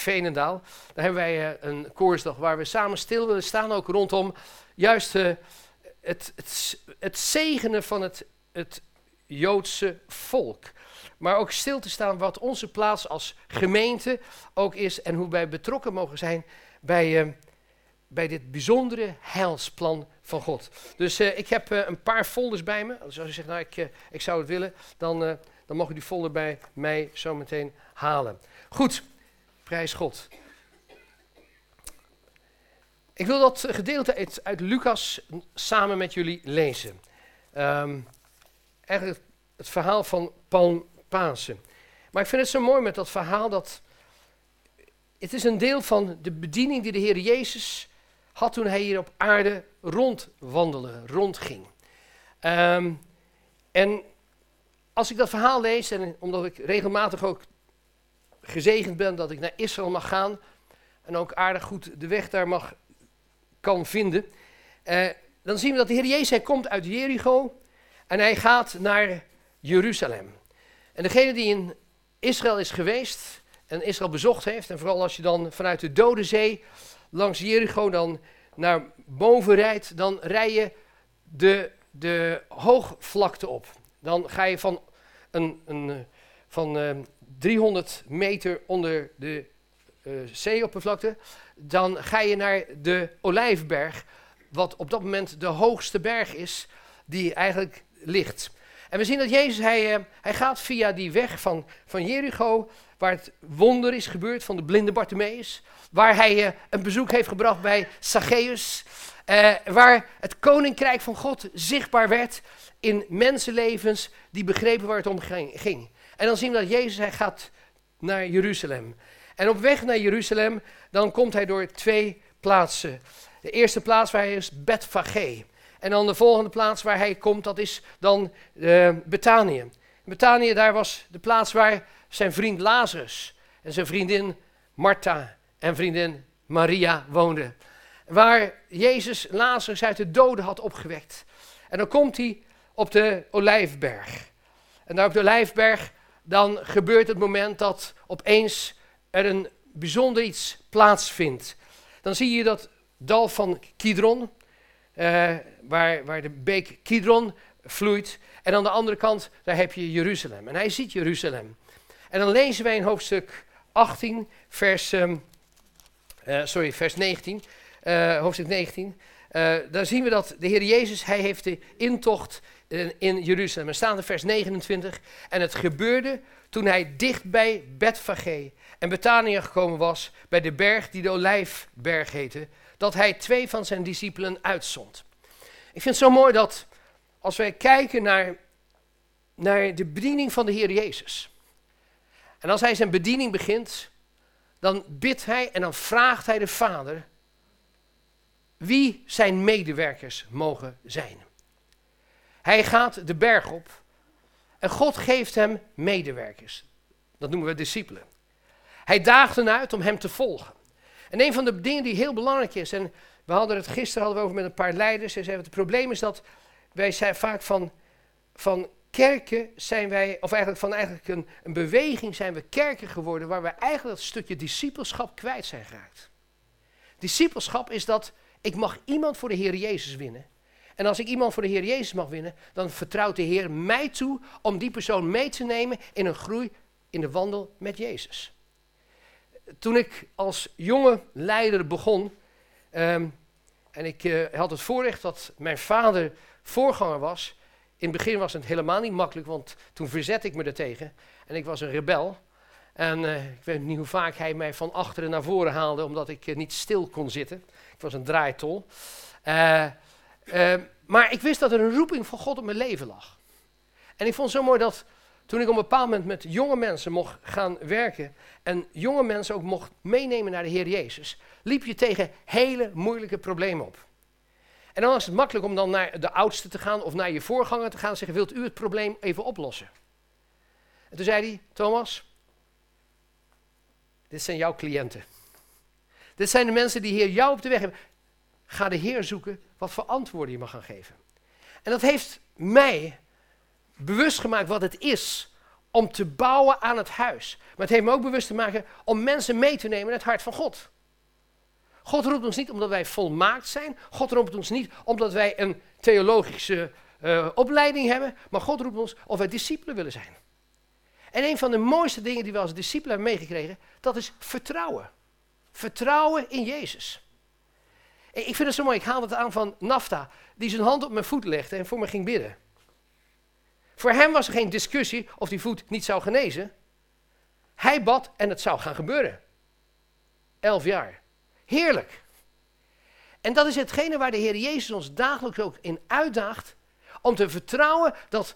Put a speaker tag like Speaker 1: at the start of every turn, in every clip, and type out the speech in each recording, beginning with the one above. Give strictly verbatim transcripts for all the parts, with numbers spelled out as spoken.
Speaker 1: Veenendaal. Daar hebben wij uh, een koortsdag waar we samen stil willen staan, ook rondom juist uh, het, het, het zegenen van het, het Joodse volk. Maar ook stil te staan wat onze plaats als gemeente ook is en hoe wij betrokken mogen zijn bij, uh, bij dit bijzondere heilsplan van God. Dus uh, ik heb uh, een paar folders bij me. Dus als u zegt, nou ik, uh, ik zou het willen, dan, uh, dan mag u die folder bij mij zo meteen halen. Goed, prijs God. Ik wil dat gedeelte uit, uit Lucas samen met jullie lezen. Um, eigenlijk het verhaal van Palmpasen. Maar ik vind het zo mooi met dat verhaal dat het is een deel van de bediening die de Heer Jezus had toen hij hier op aarde rondwandelde, rondging. Um, en als ik dat verhaal lees, en omdat ik regelmatig ook gezegend ben dat ik naar Israël mag gaan en ook aardig goed de weg daar mag kan vinden, uh, dan zien we dat de Heer Jezus, hij komt uit Jericho en hij gaat naar Jeruzalem. En degene die in Israël is geweest en Israël bezocht heeft, en vooral als je dan vanuit de Dode Zee langs Jericho dan naar boven rijdt, dan rij je de, de hoogvlakte op. Dan ga je van, een, een, van uh, driehonderd meter onder de uh, zeeoppervlakte, dan ga je naar de Olijfberg, wat op dat moment de hoogste berg is die eigenlijk ligt. En we zien dat Jezus, hij, uh, hij gaat via die weg van, van Jericho, waar het wonder is gebeurd van de blinde Bartimaeus, waar hij uh, een bezoek heeft gebracht bij Zacchaeus, uh, waar het koninkrijk van God zichtbaar werd in mensenlevens die begrepen waar het om ging. En dan zien we dat Jezus, hij gaat naar Jeruzalem. En op weg naar Jeruzalem, dan komt hij door twee plaatsen. De eerste plaats waar hij is, Betfage. En dan de volgende plaats waar hij komt, dat is dan uh, Betanië. Betanië, daar was de plaats waar zijn vriend Lazarus en zijn vriendin Martha en vriendin Maria woonden. Waar Jezus Lazarus uit de doden had opgewekt. En dan komt hij op de Olijfberg. En daar op de Olijfberg, dan gebeurt het moment dat opeens er een bijzonder iets plaatsvindt. Dan zie je dat dal van Kidron, uh, waar, waar de beek Kidron vloeit. En aan de andere kant, daar heb je Jeruzalem. En hij ziet Jeruzalem. En dan lezen wij in hoofdstuk achttien, vers, um, uh, sorry, vers negentien, uh, hoofdstuk negentien. Uh, daar zien we dat de Heer Jezus, hij heeft de intocht in, in Jeruzalem. Er staat in vers negenentwintig. En het gebeurde toen hij dicht bij Betfage en Betanië gekomen was, bij de berg die de Olijfberg heette, dat hij twee van zijn discipelen uitzond. Ik vind het zo mooi dat als wij kijken naar, naar de bediening van de Heer Jezus. En als hij zijn bediening begint, dan bidt hij en dan vraagt hij de Vader wie zijn medewerkers mogen zijn. Hij gaat de berg op en God geeft hem medewerkers. Dat noemen we discipelen. Hij daagt hen uit om hem te volgen. En een van de dingen die heel belangrijk is, en we hadden het gisteren hadden we over met een paar leiders, en zeiden het probleem is dat wij zijn vaak van, van kerken zijn wij, of eigenlijk van eigenlijk een, een beweging zijn we kerken geworden, waar we eigenlijk dat stukje discipelschap kwijt zijn geraakt. Discipelschap is dat ik mag iemand voor de Heer Jezus winnen. En als ik iemand voor de Heer Jezus mag winnen, dan vertrouwt de Heer mij toe om die persoon mee te nemen in een groei in de wandel met Jezus. Toen ik als jonge leider begon, um, en ik uh, had het voorrecht dat mijn vader voorganger was. In het begin was het helemaal niet makkelijk, want toen verzette ik me ertegen. En ik was een rebel. En uh, ik weet niet hoe vaak hij mij van achteren naar voren haalde, omdat ik uh, niet stil kon zitten. Ik was een draaitol. Uh, uh, maar ik wist dat er een roeping van God op mijn leven lag. En ik vond het zo mooi dat toen ik op een bepaald moment met jonge mensen mocht gaan werken en jonge mensen ook mocht meenemen naar de Heer Jezus, liep je tegen hele moeilijke problemen op. En dan was het makkelijk om dan naar de oudste te gaan of naar je voorganger te gaan en zeggen, wilt u het probleem even oplossen? En toen zei hij, Thomas, dit zijn jouw cliënten. Dit zijn de mensen die hier jou op de weg hebben. Ga de Heer zoeken wat voor antwoorden je mag gaan geven. En dat heeft mij bewust gemaakt wat het is om te bouwen aan het huis. Maar het heeft me ook bewust te maken om mensen mee te nemen in het hart van God. God roept ons niet omdat wij volmaakt zijn. God roept ons niet omdat wij een theologische uh, opleiding hebben. Maar God roept ons of wij discipelen willen zijn. En een van de mooiste dingen die we als discipelen hebben meegekregen, dat is vertrouwen. Vertrouwen in Jezus. Ik vind het zo mooi, ik haal het aan van Nafta, die zijn hand op mijn voet legde en voor me ging bidden. Voor hem was er geen discussie of die voet niet zou genezen. Hij bad en het zou gaan gebeuren. Elf jaar. Heerlijk. En dat is hetgene waar de Heer Jezus ons dagelijks ook in uitdaagt, om te vertrouwen dat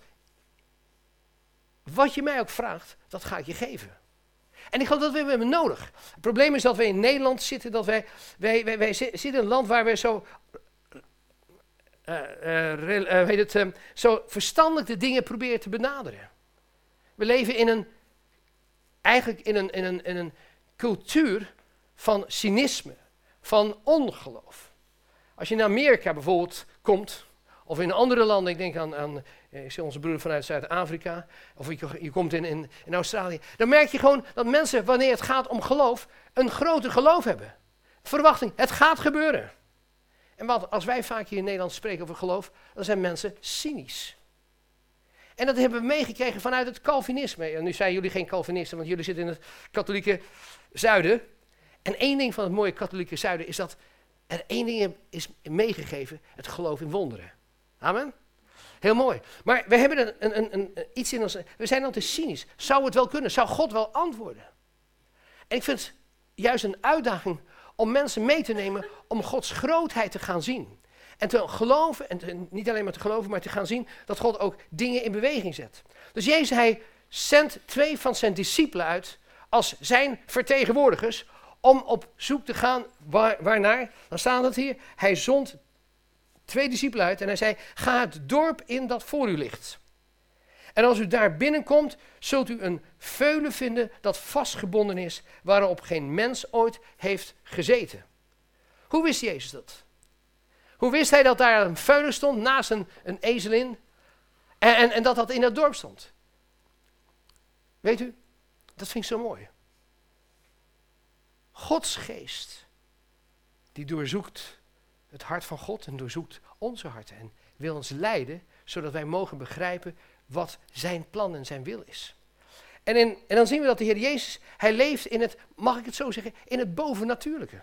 Speaker 1: wat je mij ook vraagt, dat ga ik je geven. En ik geloof dat we hebben nodig. Het probleem is dat we in Nederland zitten, dat wij, wij, wij, wij zitten in een land waar we zo, uh, uh, uh, weet het, uh, zo verstandelijk de dingen proberen te benaderen. We leven in een, eigenlijk in een, in een, in een cultuur van cynisme, van ongeloof. Als je naar Amerika bijvoorbeeld komt, of in andere landen, ik denk aan, aan ik zie onze broeder vanuit Zuid-Afrika, of je, je komt in, in, in Australië, dan merk je gewoon dat mensen, wanneer het gaat om geloof, een groter geloof hebben. Verwachting, het gaat gebeuren. En wat, als wij vaak hier in Nederland spreken over geloof, dan zijn mensen cynisch. En dat hebben we meegekregen vanuit het Calvinisme. En nu zijn jullie geen Calvinisten, want jullie zitten in het katholieke zuiden. En één ding van het mooie katholieke zuiden is dat er één ding is meegegeven, het geloof in wonderen. Amen. Heel mooi. Maar we hebben een, een, een, een, iets in ons, we zijn altijd cynisch. Zou het wel kunnen? Zou God wel antwoorden? En ik vind het juist een uitdaging om mensen mee te nemen om Gods grootheid te gaan zien. En te geloven, en te, niet alleen maar te geloven, maar te gaan zien dat God ook dingen in beweging zet. Dus Jezus, hij zendt twee van zijn discipelen uit als zijn vertegenwoordigers om op zoek te gaan waar, waarnaar. Dan staat het hier, hij zond twee discipelen uit en hij zei, ga het dorp in dat voor u ligt. En als u daar binnenkomt, zult u een veulen vinden dat vastgebonden is, waarop geen mens ooit heeft gezeten. Hoe wist Jezus dat? Hoe wist hij dat daar een veulen stond naast een, een ezelin en, en, en dat dat in dat dorp stond? Weet u, dat vind ik zo mooi. Gods geest, die doorzoekt het hart van God en doorzoekt onze harten en wil ons leiden, zodat wij mogen begrijpen wat zijn plan en zijn wil is. En, in, en dan zien we dat de Heer Jezus, hij leeft in het, mag ik het zo zeggen, in het bovennatuurlijke.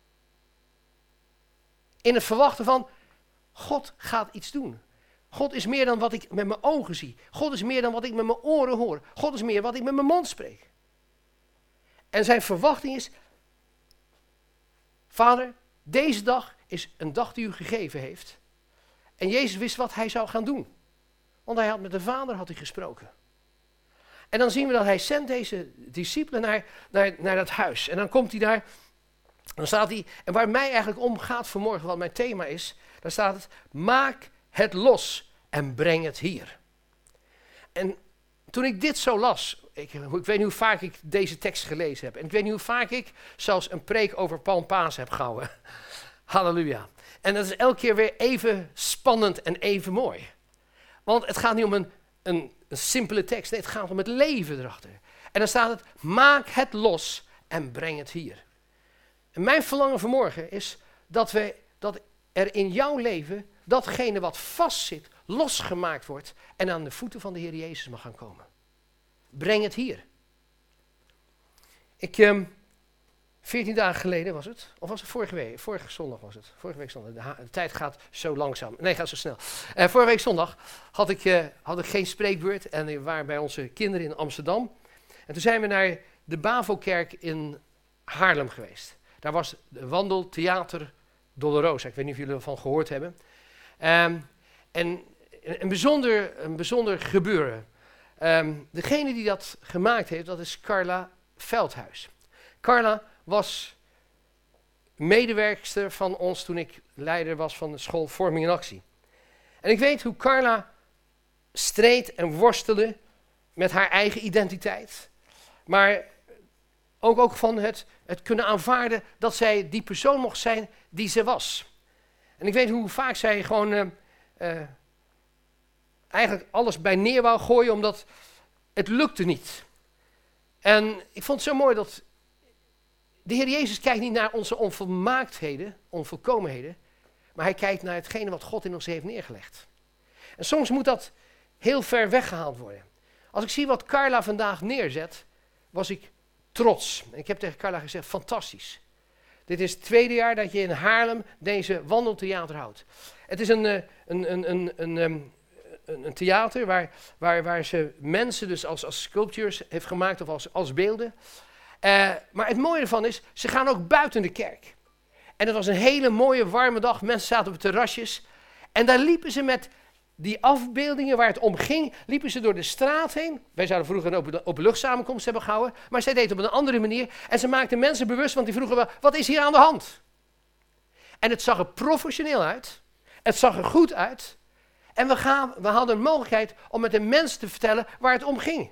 Speaker 1: In het verwachten van, God gaat iets doen. God is meer dan wat ik met mijn ogen zie. God is meer dan wat ik met mijn oren hoor. God is meer wat ik met mijn mond spreek. En zijn verwachting is, Vader, deze dag is een dag die u gegeven heeft. En Jezus wist wat hij zou gaan doen. Want hij had met de Vader had hij gesproken. En dan zien we dat hij zendt deze discipelen naar, naar, naar dat huis. En dan komt hij daar, dan staat hij, en waar mij eigenlijk om gaat vanmorgen, wat mijn thema is, daar staat het, maak het los en breng het hier. En toen ik dit zo las, ik, ik weet niet hoe vaak ik deze tekst gelezen heb. En ik weet niet hoe vaak ik zelfs een preek over Palmpasen heb gehouden. Halleluja. En dat is elke keer weer even spannend en even mooi. Want het gaat niet om een, een, een simpele tekst. Nee, het gaat om het leven erachter. En dan staat het, maak het los en breng het hier. En mijn verlangen vanmorgen is dat, we, dat er in jouw leven datgene wat vastzit, losgemaakt wordt en aan de voeten van de Heer Jezus mag gaan komen. Breng het hier. Ik, um, veertien dagen geleden was het, of was het vorige week? Vorige zondag was het. Vorige week zondag. De, ha- de tijd gaat zo langzaam. Nee, gaat zo snel. Uh, vorige week zondag had ik, uh, had ik geen spreekbeurt en we waren bij onze kinderen in Amsterdam. En toen zijn we naar de Bavo-kerk in Haarlem geweest. Daar was de wandeltheater Dolorosa. Ik weet niet of jullie ervan gehoord hebben. Um, en een bijzonder, een bijzonder gebeuren. Um, degene die dat gemaakt heeft, dat is Carla Veldhuis. Carla was medewerkster van ons toen ik leider was van de school Vorming en Actie. En ik weet hoe Carla streed en worstelde met haar eigen identiteit. Maar ook, ook van het, het kunnen aanvaarden dat zij die persoon mocht zijn die ze was. En ik weet hoe vaak zij gewoon uh, uh, eigenlijk alles bij neer wou gooien, omdat het lukte niet. En ik vond het zo mooi dat de Heer Jezus kijkt niet naar onze onvolmaaktheden, onvolkomenheden, maar hij kijkt naar hetgene wat God in ons heeft neergelegd. En soms moet dat heel ver weggehaald worden. Als ik zie wat Carla vandaag neerzet, was ik trots. En ik heb tegen Carla gezegd, fantastisch. Dit is het tweede jaar dat je in Haarlem deze wandeltheater houdt. Het is een, een, een, een, een, een, een theater waar, waar, waar ze mensen dus als, als sculptures heeft gemaakt of als, als beelden. Uh, maar het mooie ervan is, ze gaan ook buiten de kerk. En het was een hele mooie warme dag. Mensen zaten op terrasjes. En daar liepen ze met die afbeeldingen waar het om ging, liepen ze door de straat heen. Wij zouden vroeger een open, openluchtsamenkomst hebben gehouden, maar zij deed het op een andere manier. En ze maakten mensen bewust, want die vroegen wel, wat is hier aan de hand? En het zag er professioneel uit. Het zag er goed uit. En we, gaan, we hadden een mogelijkheid om met de mensen te vertellen waar het om ging.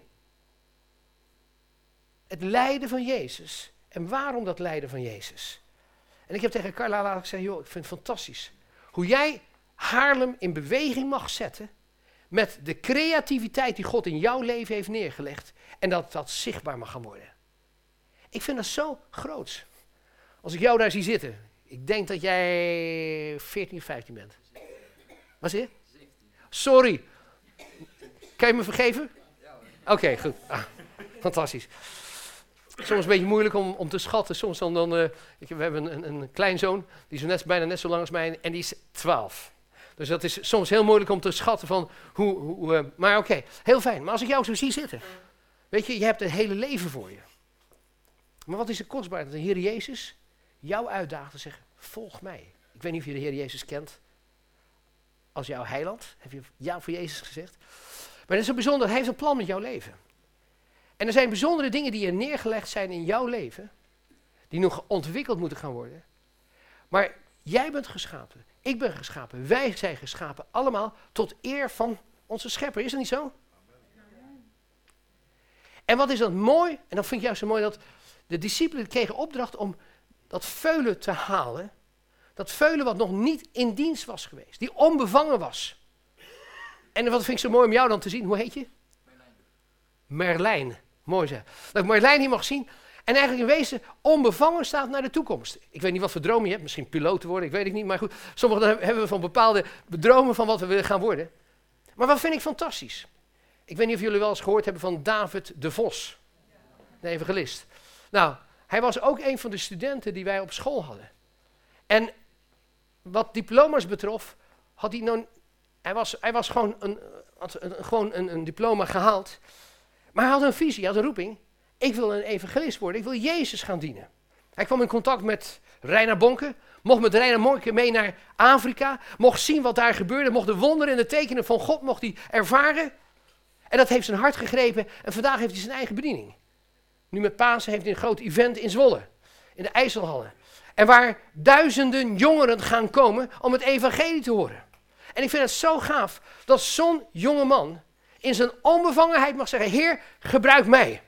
Speaker 1: Het lijden van Jezus. En waarom dat lijden van Jezus? En ik heb tegen Carla laten zeggen, joh, ik vind het fantastisch. Hoe jij Haarlem in beweging mag zetten met de creativiteit die God in jouw leven heeft neergelegd en dat dat zichtbaar mag gaan worden. Ik vind dat zo groots. Als ik jou daar zie zitten, ik denk dat jij veertien of vijftien bent. Wat is het? Sorry. Kan je me vergeven? Oké, okay, goed. Ah, fantastisch. Soms een beetje moeilijk om, om te schatten. Soms dan, dan uh, ik, we hebben een, een kleinzoon, die is net, bijna net zo lang als mij en die is twaalf. Dus dat is soms heel moeilijk om te schatten van hoe... hoe uh, maar oké, okay, heel fijn. Maar als ik jou zo zie zitten, weet je, je hebt het hele leven voor je. Maar wat is er kostbaar dat de Heer Jezus jou uitdaagt en zegt, volg mij. Ik weet niet of je de Heer Jezus kent als jouw heiland. Heb je ja voor Jezus gezegd? Maar het is zo bijzonder, hij heeft een plan met jouw leven. En er zijn bijzondere dingen die er neergelegd zijn in jouw leven, die nog ontwikkeld moeten gaan worden. Maar jij bent geschapen, ik ben geschapen, wij zijn geschapen, allemaal tot eer van onze schepper. Is dat niet zo? En wat is dat mooi, en dat vind ik juist zo mooi, dat de discipelen kregen opdracht om dat veulen te halen. Dat veulen wat nog niet in dienst was geweest, die onbevangen was. En wat vind ik zo mooi om jou dan te zien, hoe heet je? Merlijn. Merlijn. Mooi zeg. Dat ik Marjolein hier mag zien. En eigenlijk in wezen onbevangen staat naar de toekomst. Ik weet niet wat voor droom je hebt. Misschien piloot te worden, ik weet het niet. Maar goed, sommigen hebben van bepaalde dromen van wat we willen gaan worden. Maar wat vind ik fantastisch. Ik weet niet of jullie wel eens gehoord hebben van David de Vos. De evangelist. Nou, hij was ook een van de studenten die wij op school hadden. En wat diploma's betrof, had hij nou... Hij was, hij was gewoon, een, had een, gewoon een, een diploma gehaald. Maar hij had een visie, hij had een roeping. Ik wil een evangelist worden, ik wil Jezus gaan dienen. Hij kwam in contact met Reiner Bonke, mocht met Reiner Bonke mee naar Afrika, mocht zien wat daar gebeurde, mocht de wonderen en de tekenen van God mocht hij ervaren. En dat heeft zijn hart gegrepen en vandaag heeft hij zijn eigen bediening. Nu met Pasen heeft hij een groot event in Zwolle, in de IJsselhallen. En waar duizenden jongeren gaan komen om het evangelie te horen. En ik vind het zo gaaf dat zo'n jonge man in zijn onbevangenheid mag zeggen, Heer, gebruik mij.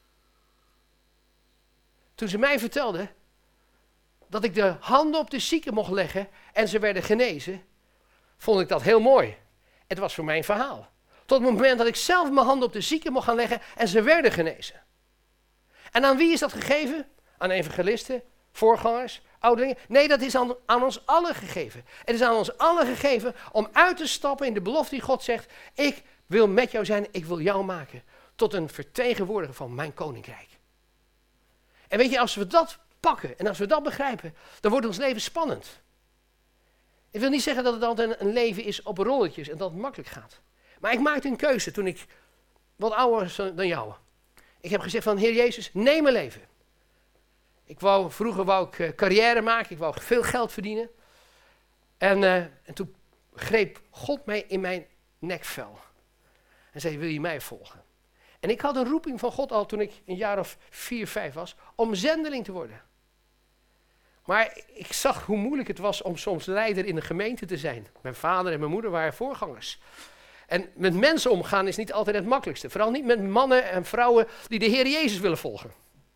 Speaker 1: Toen ze mij vertelde dat ik de handen op de zieken mocht leggen en ze werden genezen, vond ik dat heel mooi. Het was voor mij een verhaal. Tot het moment dat ik zelf mijn handen op de zieken mocht gaan leggen en ze werden genezen. En aan wie is dat gegeven? Aan evangelisten, voorgangers, ouderlingen? Nee, dat is aan, aan ons allen gegeven. Het is aan ons allen gegeven om uit te stappen in de belofte die God zegt, ik wil met jou zijn, ik wil jou maken tot een vertegenwoordiger van mijn koninkrijk. En weet je, als we dat pakken en als we dat begrijpen, dan wordt ons leven spannend. Ik wil niet zeggen dat het altijd een leven is op rolletjes en dat het makkelijk gaat. Maar ik maakte een keuze toen ik wat ouder was dan jou. Ik heb gezegd van, Heer Jezus, neem mijn leven. Ik wou, vroeger wou ik uh, carrière maken, ik wou veel geld verdienen. En, uh, en toen greep God mij in mijn nekvel. En zei, wil je mij volgen? En ik had een roeping van God al toen ik een jaar of vier, vijf was, om zendeling te worden. Maar ik zag hoe moeilijk het was om soms leider in de gemeente te zijn. Mijn vader en mijn moeder waren voorgangers. En met mensen omgaan is niet altijd het makkelijkste. Vooral niet met mannen en vrouwen die de Heer Jezus willen volgen.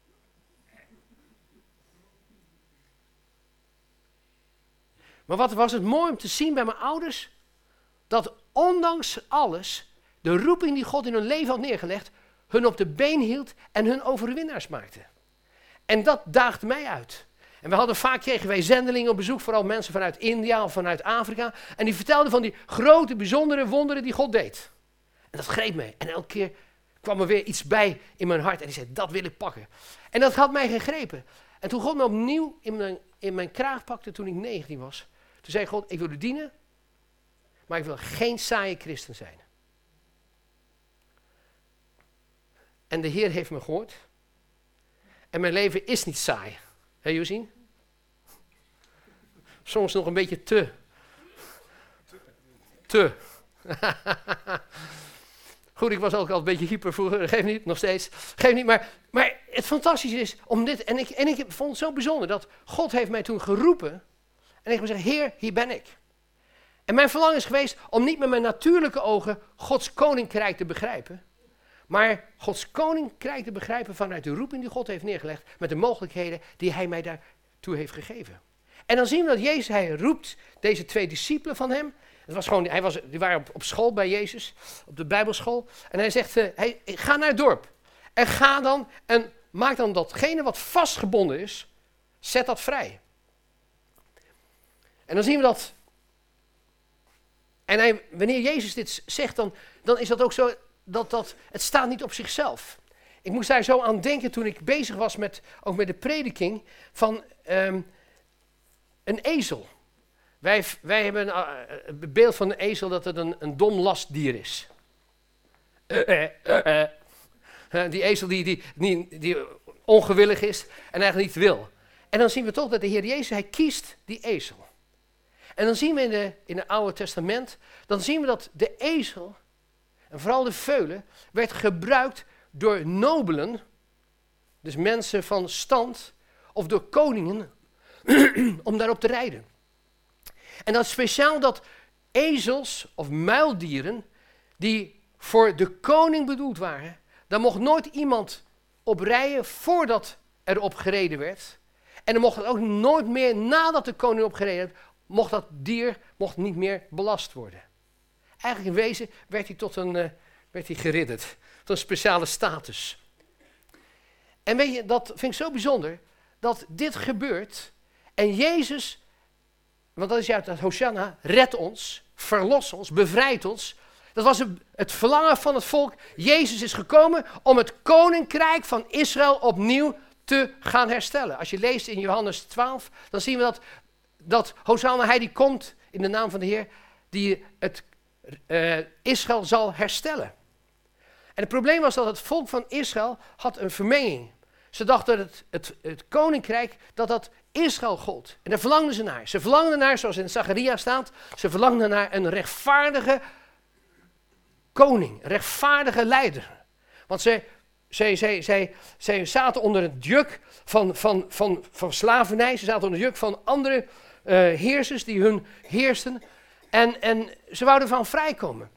Speaker 1: Maar wat was het mooi om te zien bij mijn ouders, dat ondanks alles, de roeping die God in hun leven had neergelegd, hun op de been hield en hun overwinnaars maakte. En dat daagde mij uit. En we hadden vaak, kregen wij zendelingen op bezoek, vooral mensen vanuit India of vanuit Afrika. En die vertelden van die grote, bijzondere wonderen die God deed. En dat greep mij. En elke keer kwam er weer iets bij in mijn hart. En die zei, dat wil ik pakken. En dat had mij gegrepen. En toen God me opnieuw in mijn, in mijn kraag pakte toen ik negentien was. Toen zei God, ik wil u dienen, maar ik wil geen saaie christen zijn. En de Heer heeft me gehoord. En mijn leven is niet saai. Heb je gezien? Soms nog een beetje te. Te. Goed, ik was ook al een beetje hyper vroeger. Geef niet, nog steeds. Geef niet, maar, maar het fantastische is om dit. En ik, en ik vond het zo bijzonder dat God heeft mij toen geroepen. En ik heb gezegd, Heer, hier ben ik. En mijn verlangen is geweest om niet met mijn natuurlijke ogen Gods koninkrijk te begrijpen. Maar Gods koninkrijk te begrijpen vanuit de roeping die God heeft neergelegd. Met de mogelijkheden die hij mij daartoe heeft gegeven. En dan zien we dat Jezus, hij roept deze twee discipelen van hem. Het was gewoon, hij was, die waren op, op school bij Jezus, op de Bijbelschool. En hij zegt, uh, hey, ga naar het dorp. En ga dan en maak dan datgene wat vastgebonden is, zet dat vrij. En dan zien we dat. En hij, wanneer Jezus dit zegt, dan, dan is dat ook zo, dat, dat het staat niet op zichzelf. Ik moest daar zo aan denken toen ik bezig was met, ook met de prediking van um, een ezel. Wij, wij hebben uh, het beeld van een ezel dat het een, een dom lastdier is. Uh, uh, uh, uh. Die ezel die, die, die, die ongewillig is en eigenlijk niet wil. En dan zien we toch dat de Heer Jezus, hij kiest die ezel. En dan zien we in, de, in het Oude Testament, dan zien we dat de ezel, en vooral de veulen, werd gebruikt door nobelen, dus mensen van stand, of door koningen, om daarop te rijden. En dat is speciaal dat ezels of muildieren, die voor de koning bedoeld waren, daar mocht nooit iemand op rijden voordat er op gereden werd. En er mocht ook nooit meer, nadat de koning op gereden werd, mocht dat dier mocht niet meer belast worden. Eigenlijk in wezen werd hij tot een, uh, werd hij geridderd, tot een speciale status. En weet je, dat vind ik zo bijzonder, dat dit gebeurt en Jezus, want dat is juist dat Hosanna, red ons, verlos ons, bevrijd ons. Dat was het verlangen van het volk. Jezus is gekomen om het koninkrijk van Israël opnieuw te gaan herstellen. Als je leest in Johannes twaalf, dan zien we dat, dat Hosanna, hij die komt in de naam van de Heer, die het uh, Israël zal herstellen. En het probleem was dat het volk van Israël had een vermenging. Ze dachten dat het, het, het koninkrijk, dat dat Israël gold. En daar verlangden ze naar. Ze verlangden naar, zoals in Zacharia staat, ze verlangden naar een rechtvaardige koning, een rechtvaardige leider. Want zij, zij, zij, zij, zij zaten onder het juk van, van, van, van slavernij, ze zaten onder het juk van andere uh, heersers die hun heersten. En, en ze wouden van vrijkomen.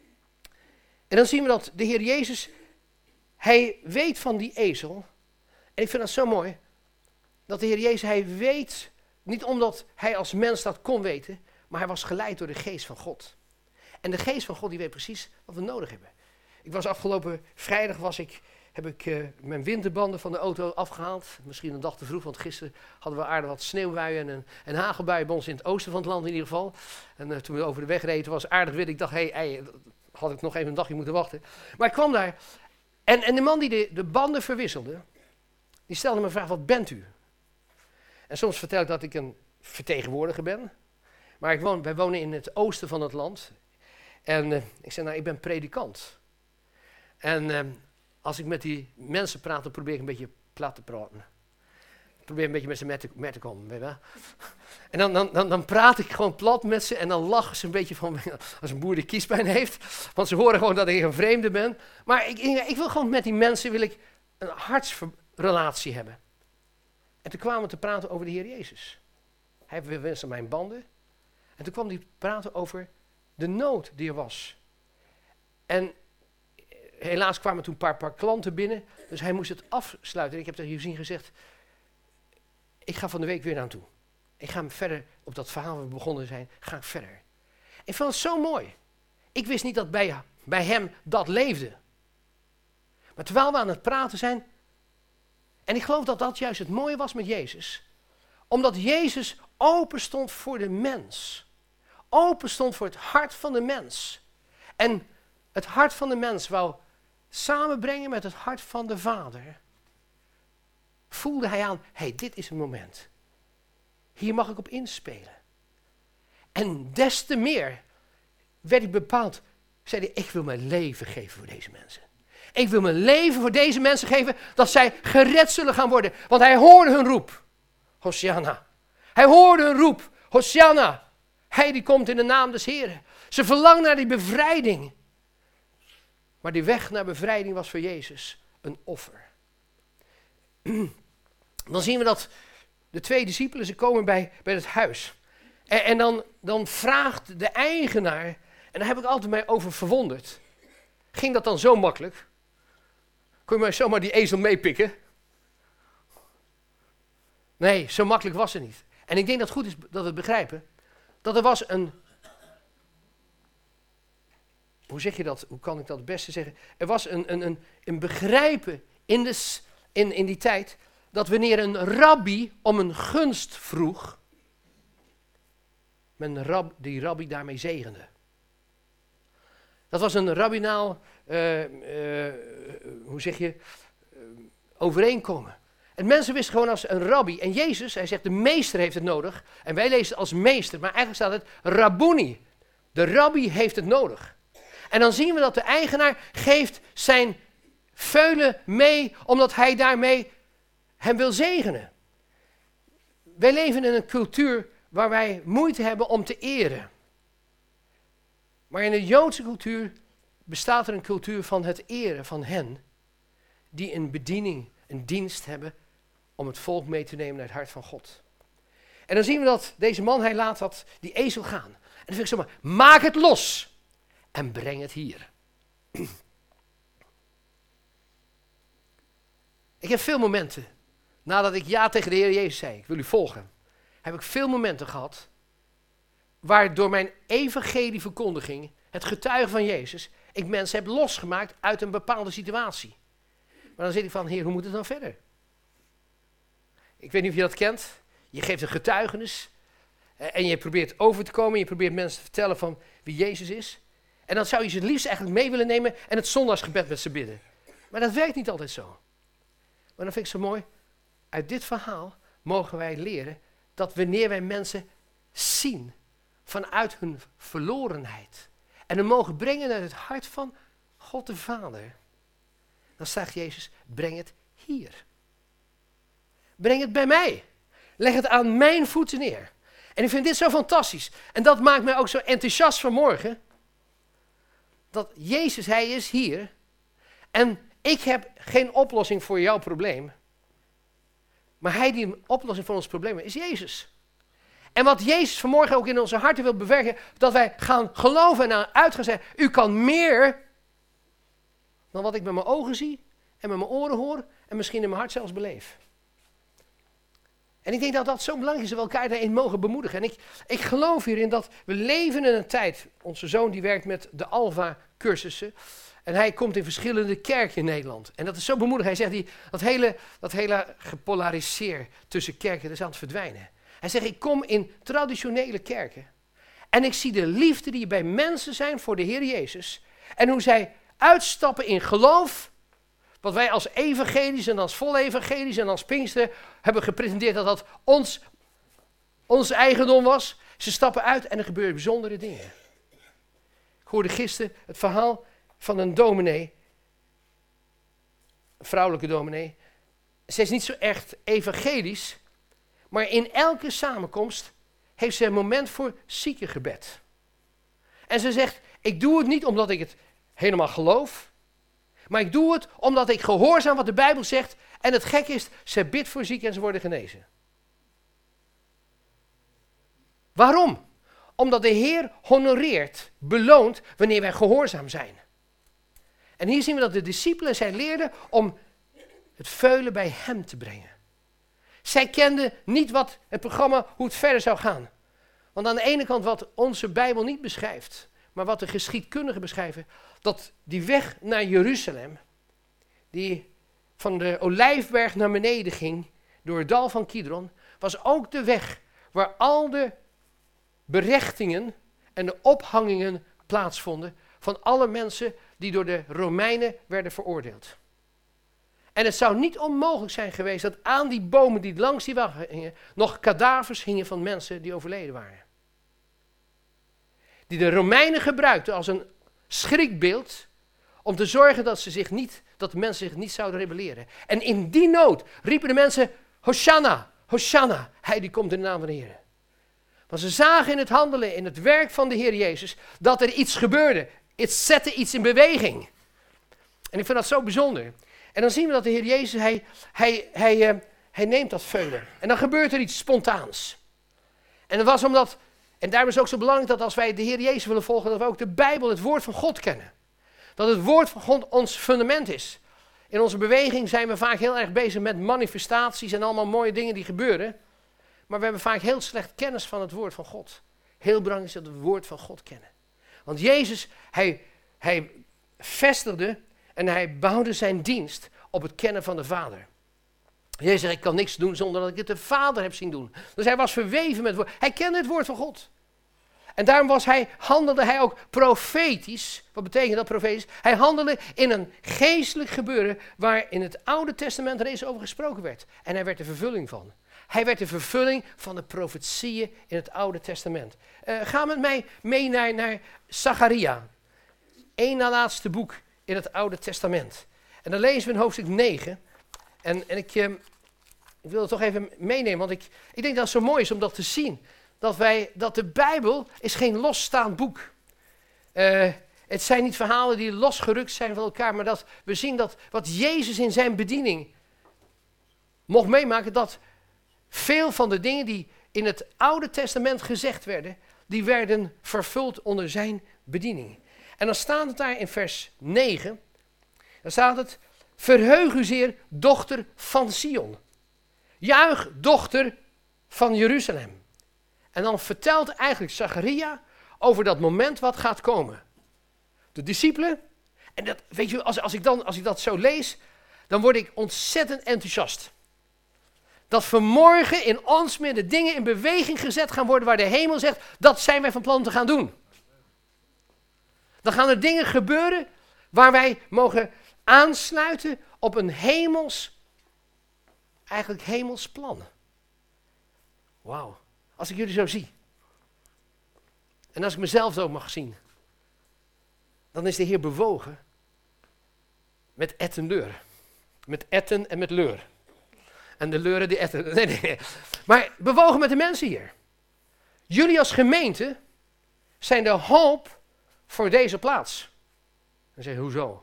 Speaker 1: En dan zien we dat de Heer Jezus, hij weet van die ezel. En ik vind dat zo mooi, dat de Heer Jezus, hij weet, niet omdat hij als mens dat kon weten, maar hij was geleid door de geest van God. En de geest van God, die weet precies wat we nodig hebben. Ik was afgelopen vrijdag, was ik, heb ik uh, mijn winterbanden van de auto afgehaald. Misschien een dag te vroeg, want gisteren hadden we aardig wat sneeuwbuien en, en hagelbuien bij ons in het oosten van het land in ieder geval. En uh, toen we over de weg reden, was aardig wit. Ik dacht, hé, hey, hey, had ik nog even een dagje moeten wachten. Maar ik kwam daar en, en de man die de, de banden verwisselde, die stelde me een vraag, wat bent u? En soms vertel ik dat ik een vertegenwoordiger ben. Maar ik woon, wij wonen in het oosten van het land. En uh, ik zei, nou, ik ben predikant. En uh, als ik met die mensen praat, dan probeer ik een beetje plat te praten. Ik probeer een beetje met ze mee te, mee te komen, weet je wel. En dan, dan, dan, dan praat ik gewoon plat met ze en dan lachen ze een beetje van, als een boer die kiespijn heeft. Want ze horen gewoon dat ik een vreemde ben. Maar ik, ik, ik wil gewoon met die mensen, wil ik een hartsrelatie hebben. En toen kwamen we te praten over de Heer Jezus. Hij verwensde mijn banden. En toen kwam hij praten over de nood die er was. En helaas kwamen toen een paar, paar klanten binnen. Dus hij moest het afsluiten. En ik heb tegen Josien gezegd, ik ga van de week weer naar toe. Ik ga verder op dat verhaal waar we begonnen zijn. Ga ik verder. Ik vond het zo mooi. Ik wist niet dat bij, bij hem dat leefde. Maar terwijl we aan het praten zijn, en ik geloof dat dat juist het mooie was met Jezus, omdat Jezus open stond voor de mens. Open stond voor het hart van de mens. En het hart van de mens wou samenbrengen met het hart van de Vader. Voelde hij aan, hé, hey, dit is het moment. Hier mag ik op inspelen. En des te meer werd ik bepaald, zei hij, ik wil mijn leven geven voor deze mensen. Ik wil mijn leven voor deze mensen geven, dat zij gered zullen gaan worden. Want hij hoorde hun roep, Hosianna. Hij hoorde hun roep, Hosianna. Hij die komt in de naam des Heren. Ze verlangen naar die bevrijding. Maar die weg naar bevrijding was voor Jezus een offer. Dan zien we dat de twee discipelen, ze komen bij, bij het huis. En, en dan, dan vraagt de eigenaar, en daar heb ik altijd mij over verwonderd. Ging dat dan zo makkelijk? Kon je maar zomaar die ezel meepikken? Nee, zo makkelijk was het niet. En ik denk dat het goed is dat we het begrijpen. Dat er was een... Hoe zeg je dat? Hoe kan ik dat het beste zeggen? Er was een, een, een, een begrijpen in, de, in, in die tijd, dat wanneer een rabbi om een gunst vroeg, men rab, die rabbi daarmee zegende. Dat was een rabbinaal, uh, uh, hoe zeg je, uh, overeenkomen. En mensen wisten gewoon als een rabbi, en Jezus, hij zegt de meester heeft het nodig, en wij lezen het als meester, maar eigenlijk staat het rabboni. De rabbi heeft het nodig. En dan zien we dat de eigenaar geeft zijn veulen mee, omdat hij daarmee hem wil zegenen. Wij leven in een cultuur waar wij moeite hebben om te eren. Maar in de Joodse cultuur bestaat er een cultuur van het eren van hen die een bediening, een dienst hebben om het volk mee te nemen naar het hart van God. En dan zien we dat deze man, hij laat dat, die ezel gaan. En dan vind ik zomaar, maak het los en breng het hier. Ik heb veel momenten, nadat ik ja tegen de Heer Jezus zei, ik wil u volgen, heb ik veel momenten gehad, waar door mijn evangelieverkondiging, het getuigen van Jezus, ik mensen heb losgemaakt uit een bepaalde situatie. Maar dan zit ik van, Heer, hoe moet het dan verder? Ik weet niet of je dat kent. Je geeft een getuigenis en je probeert over te komen, je probeert mensen te vertellen van wie Jezus is. En dan zou je ze het liefst eigenlijk mee willen nemen en het zondagsgebed met ze bidden. Maar dat werkt niet altijd zo. Maar dan vind ik zo mooi, uit dit verhaal mogen wij leren dat wanneer wij mensen zien vanuit hun verlorenheid en hem mogen brengen naar het hart van God de Vader, dan zegt Jezus, breng het hier. Breng het bij mij. Leg het aan mijn voeten neer. En ik vind dit zo fantastisch. En dat maakt mij ook zo enthousiast vanmorgen. Dat Jezus, hij is hier. En ik heb geen oplossing voor jouw probleem. Maar hij die een oplossing voor ons probleem heeft, is Jezus. En wat Jezus vanmorgen ook in onze harten wil bewerken, dat wij gaan geloven en uit gaan zeggen, u kan meer dan wat ik met mijn ogen zie en met mijn oren hoor en misschien in mijn hart zelfs beleef. En ik denk dat dat zo belangrijk is, dat we elkaar daarin mogen bemoedigen. En ik, ik geloof hierin dat we leven in een tijd, onze zoon die werkt met de Alpha-cursussen, en hij komt in verschillende kerken in Nederland. En dat is zo bemoedigend. Hij zegt, die, dat, hele, dat hele gepolariseer tussen kerken, dat is aan het verdwijnen. Hij zegt, ik kom in traditionele kerken en ik zie de liefde die bij mensen zijn voor de Heer Jezus. En hoe zij uitstappen in geloof, wat wij als evangelisch en als vol evangelisch en als Pinkster hebben gepresenteerd dat dat ons, ons eigendom was. Ze stappen uit en er gebeuren bijzondere dingen. Ik hoorde gisteren het verhaal van een dominee, een vrouwelijke dominee. Ze is niet zo echt evangelisch, maar in elke samenkomst heeft ze een moment voor ziekengebed. En ze zegt, ik doe het niet omdat ik het helemaal geloof, maar ik doe het omdat ik gehoorzaam wat de Bijbel zegt. En het gek is, ze bidt voor zieken en ze worden genezen. Waarom? Omdat de Heer honoreert, beloont wanneer wij gehoorzaam zijn. En hier zien we dat de discipelen zij leerden om het veulen bij hem te brengen. Zij kenden niet wat het programma, hoe het verder zou gaan. Want aan de ene kant wat onze Bijbel niet beschrijft, maar wat de geschiedkundigen beschrijven, dat die weg naar Jeruzalem, die van de Olijfberg naar beneden ging, door het dal van Kidron, was ook de weg waar al de berechtingen en de ophangingen plaatsvonden van alle mensen die door de Romeinen werden veroordeeld. En het zou niet onmogelijk zijn geweest dat aan die bomen die langs die weg hingen, nog kadavers hingen van mensen die overleden waren. Die de Romeinen gebruikten als een schrikbeeld om te zorgen dat, ze zich niet, dat de mensen zich niet zouden rebelleren. En in die nood riepen de mensen, Hosanna, Hosanna, hij die komt in de naam van de Heer. Want ze zagen in het handelen, in het werk van de Heer Jezus, dat er iets gebeurde. Het zette iets in beweging. En ik vind dat zo bijzonder. En dan zien we dat de Heer Jezus, hij, hij, hij, uh, hij neemt dat veulen. En dan gebeurt er iets spontaans. En dat was omdat, en daarom is het ook zo belangrijk dat als wij de Heer Jezus willen volgen, dat we ook de Bijbel, het woord van God kennen. Dat het woord van God ons fundament is. In onze beweging zijn we vaak heel erg bezig met manifestaties en allemaal mooie dingen die gebeuren. Maar we hebben vaak heel slecht kennis van het woord van God. Heel belangrijk is dat we het woord van God kennen. Want Jezus, hij, hij vestigde en hij bouwde zijn dienst op het kennen van de Vader. Jezus zegt, ik kan niks doen zonder dat ik het de Vader heb zien doen. Dus hij was verweven met het woord. Hij kende het woord van God. En daarom was hij, handelde hij ook profetisch. Wat betekent dat profetisch? Hij handelde in een geestelijk gebeuren waar in het Oude Testament reeds over gesproken werd. En hij werd de vervulling van. Hij werd de vervulling van de profetieën in het Oude Testament. Uh, ga met mij mee naar, naar Zacharia. Eén na laatste boek in het Oude Testament. En dan lezen we in hoofdstuk negen. En, en ik, uh, ik wil het toch even meenemen, want ik, ik denk dat het zo mooi is om dat te zien. Dat, wij, dat de Bijbel is geen losstaand boek. Uh, het zijn niet verhalen die losgerukt zijn van elkaar, maar dat we zien dat wat Jezus in zijn bediening mocht meemaken, dat veel van de dingen die in het Oude Testament gezegd werden, die werden vervuld onder zijn bediening. En dan staat het daar in vers negen, dan staat het, verheug u zeer, dochter van Sion. Juich, dochter van Jeruzalem. En dan vertelt eigenlijk Zacharia over dat moment wat gaat komen. De discipelen, en dat, weet je, als, als, ik dan, als ik dat zo lees, dan word ik ontzettend enthousiast. Dat vanmorgen in ons midden dingen in beweging gezet gaan worden waar de hemel zegt, dat zijn wij van plan te gaan doen. Dan gaan er dingen gebeuren waar wij mogen aansluiten op een hemels, eigenlijk hemels plan. Wauw, als ik jullie zo zie. En als ik mezelf ook mag zien. Dan is de Heer bewogen met et en leur. Met etten en met leur. En de leuren die etten. Nee, nee, nee. Maar bewogen met de mensen hier. Jullie als gemeente zijn de hoop voor deze plaats. En zeg je, hoezo?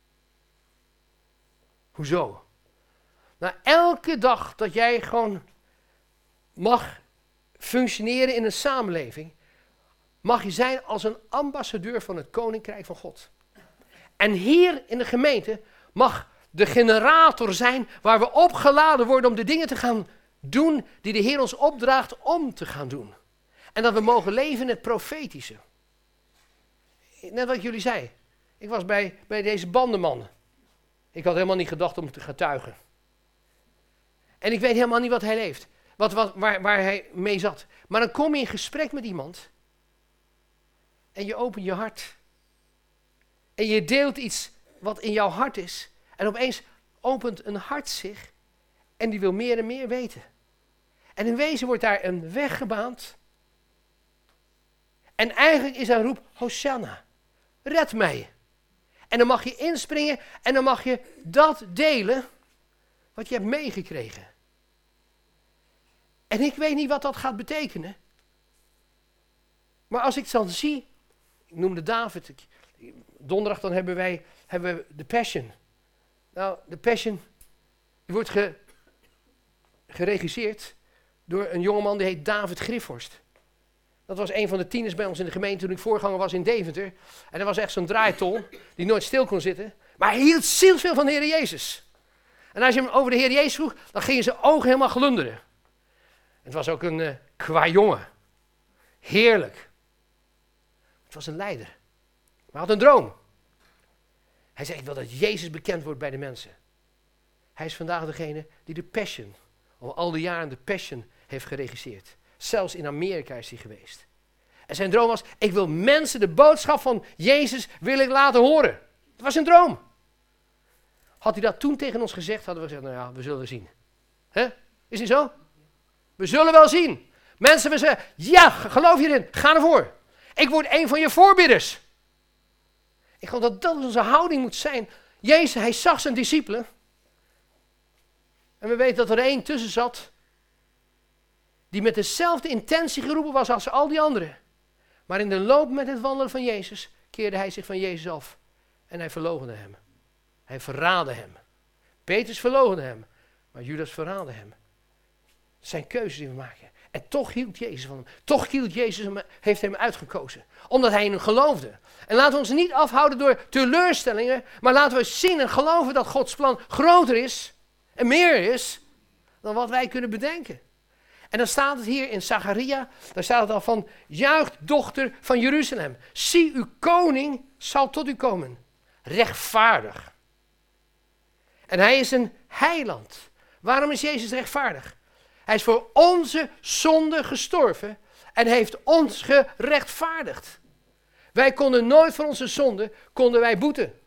Speaker 1: Hoezo? Nou, elke dag dat jij gewoon mag functioneren in een samenleving, mag je zijn als een ambassadeur van het Koninkrijk van God. En hier in de gemeente mag de generator zijn waar we opgeladen worden om de dingen te gaan doen die de Heer ons opdraagt om te gaan doen. En dat we mogen leven in het profetische. Net wat ik jullie zei. Ik was bij, bij deze bandenman. Ik had helemaal niet gedacht om te getuigen. En ik weet helemaal niet wat hij leeft. Wat, wat, waar, waar hij mee zat. Maar dan kom je in gesprek met iemand. En je opent je hart. En je deelt iets wat in jouw hart is. En opeens opent een hart zich. En die wil meer en meer weten. En in wezen wordt daar een weg gebaand. En eigenlijk is een roep, Hosanna, red mij. En dan mag je inspringen en dan mag je dat delen wat je hebt meegekregen. En ik weet niet wat dat gaat betekenen. Maar als ik het dan zie, ik noemde David, ik, donderdag dan hebben wij hebben we de Passion. Nou, de Passion, die wordt ge, geregisseerd door een jongeman die heet David Griffhorst. Dat was een van de tieners bij ons in de gemeente toen ik voorganger was in Deventer. En dat was echt zo'n draaitol die nooit stil kon zitten. Maar hij hield zielsveel van de Heer Jezus. En als je hem over de Heer Jezus vroeg, dan gingen zijn ogen helemaal glunderen. Het was ook een uh, qua jongen. Heerlijk. Het was een leider. Maar hij had een droom. Hij zegt, ik wil dat Jezus bekend wordt bij de mensen. Hij is vandaag degene die de Passion, al al die jaren de Passion heeft geregisseerd. Zelfs in Amerika is hij geweest. En zijn droom was, ik wil mensen de boodschap van Jezus wil ik laten horen. Dat was zijn droom. Had hij dat toen tegen ons gezegd, hadden we gezegd, nou ja, we zullen zien. Hè? Is niet zo? We zullen wel zien. Mensen, we zeggen, ja, geloof hierin, ga ervoor. Ik word een van je voorbidders. Ik geloof dat dat onze houding moet zijn. Jezus, hij zag zijn discipelen. En we weten dat er één tussen zat, die met dezelfde intentie geroepen was als al die anderen. Maar in de loop met het wandelen van Jezus, keerde hij zich van Jezus af. En hij verloochende hem. Hij verraadde hem. Petrus verloochende hem. Maar Judas verraadde hem. Het zijn keuzes die we maken. En toch hield Jezus van hem. Toch hield Jezus hem, heeft hem uitgekozen. Omdat hij in hem geloofde. En laten we ons niet afhouden door teleurstellingen. Maar laten we zien en geloven dat Gods plan groter is. En meer is. Dan wat wij kunnen bedenken. En dan staat het hier in Zacharia. Daar staat het al van. Juicht dochter van Jeruzalem. Zie uw koning zal tot u komen. Rechtvaardig. En hij is een heiland. Waarom is Jezus rechtvaardig? Hij is voor onze zonde gestorven en heeft ons gerechtvaardigd. Wij konden nooit voor onze zonde, konden wij boeten.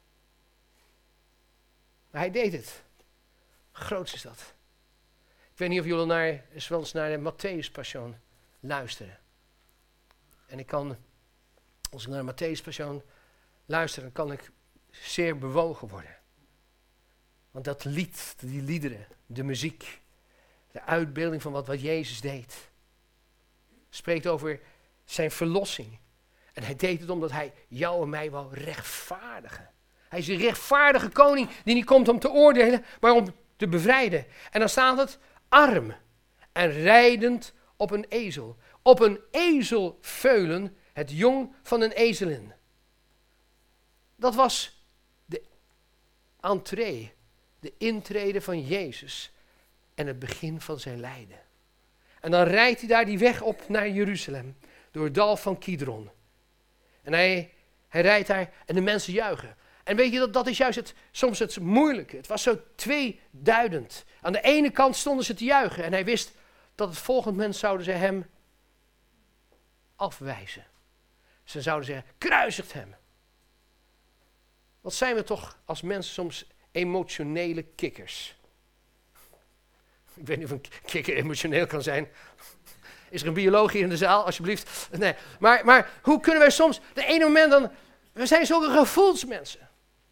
Speaker 1: Maar hij deed het. Groots is dat. Ik weet niet of jullie naar, eens wel eens naar de Mattheüs Passion luisteren. En ik kan, als ik naar de Mattheüs Passion luister, dan kan ik zeer bewogen worden. Want dat lied, die liederen, de muziek, de uitbeelding van wat, wat Jezus deed, spreekt over zijn verlossing. En hij deed het omdat hij jou en mij wou rechtvaardigen. Hij is een rechtvaardige koning die niet komt om te oordelen, maar om te bevrijden. En dan staat het arm en rijdend op een ezel. Op een ezel veulen, het jong van een ezelin. Dat was de entree, de intrede van Jezus en het begin van zijn lijden. En dan rijdt hij daar die weg op naar Jeruzalem, door het dal van Kidron. En hij, hij rijdt daar en de mensen juichen. En weet je, dat, dat is juist het, soms het moeilijke. Het was zo tweeduidend. Aan de ene kant stonden ze te juichen en hij wist dat het volgende moment zouden ze hem afwijzen. Ze zouden zeggen, kruisigt hem. Wat zijn we toch als mensen soms emotionele kikkers. Ik weet niet of een kikker emotioneel kan zijn. Is er een bioloog hier in de zaal, alsjeblieft? Nee, maar, maar hoe kunnen wij soms, de ene moment dan, we zijn zulke gevoelsmensen.